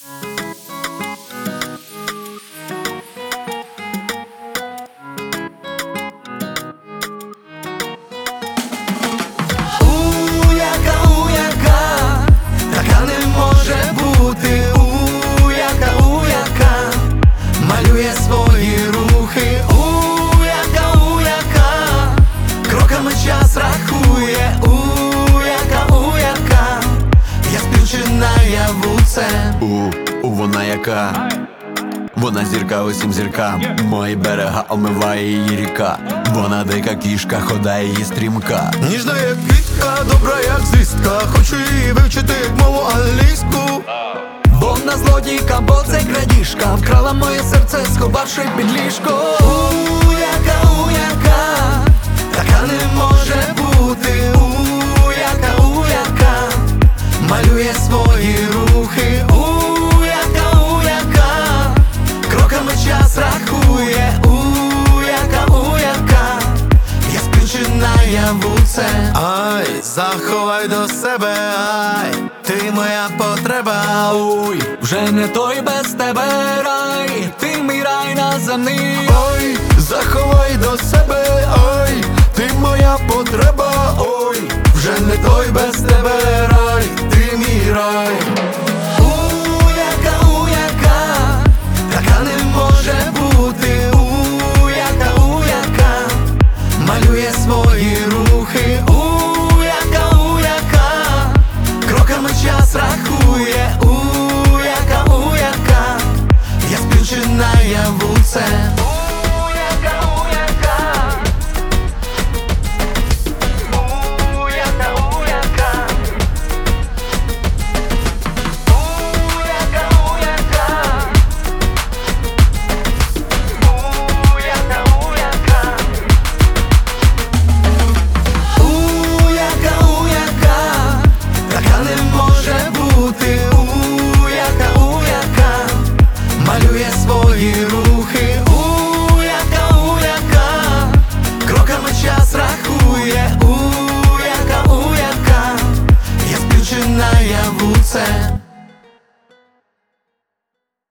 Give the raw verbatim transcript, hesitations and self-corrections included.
Малює свої рухи, у-яка, у-яка, кроками час рахує, у-яка, у-яка, я сплю чи наяву це. У, у вона яка, вона зірка усім зіркам. Мої берега омиває її ріка. Вона дика кішка, хода її стрімка. Ніжна як квітка, добра як звістка. Хочу її вивчити як мову англійську. Бо вона злодійка, бо це крадіжка. Вкрала моє серце, сховавши під ліжко. У-яка, у-яка, така не може бути. У-яка, у-яка, малює свої рухи. У-яка, у-яка, кроками час рахує. У-яка, у-яка, я сплю чи наяву це. Ай, заховай до себе, ай, ти моя потреба, уй, вже не той без тебе рай, ти мій рай наземний. Ой, заховай до себе, ай, ти моя потреба, ой, вже не той без тебе рай, ти мій рай.